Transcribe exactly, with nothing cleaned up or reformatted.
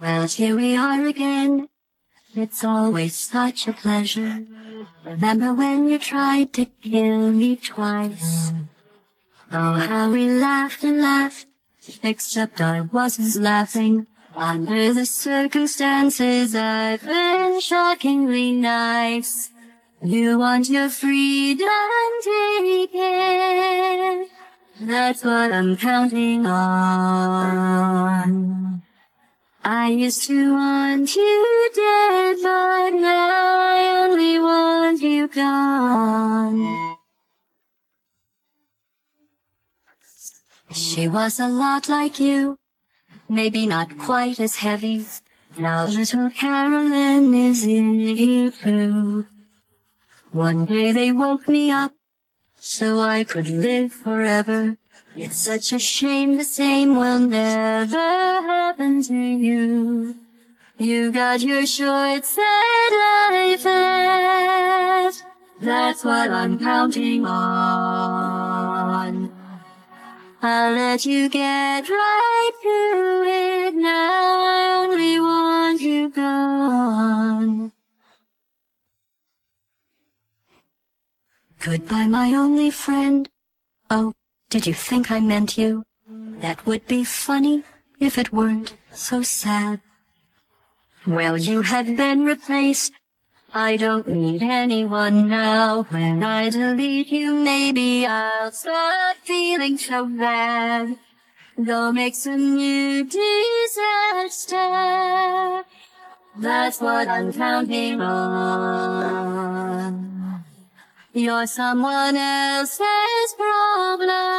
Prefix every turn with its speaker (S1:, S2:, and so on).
S1: Well, here we are again. It's always such a pleasure. Remember when you tried to kill me twice? Oh, how we laughed and laughed, except I wasn't laughing. Under the circumstances, I've been shockingly nice. You want your freedom, take it. That's what I'm counting on. I used to want you dead, but now I only want you gone. She was a lot like you, maybe not quite as heavy. Now little Carolyn is in here too. One day they woke me up so I could live forever. It's such a shame the same will never happen to you. You got your short set life left. That's what I'm counting on. I'll let you get right to it now. I only want you gone. Goodbye, my only friend. Oh, did you think I meant you? That would be funny if it weren't so sad. Well, you have been replaced. I don't need anyone now. When I delete you, maybe I'll start feeling so bad. Go make some new disaster. That's what I'm counting on. You're someone else's problem.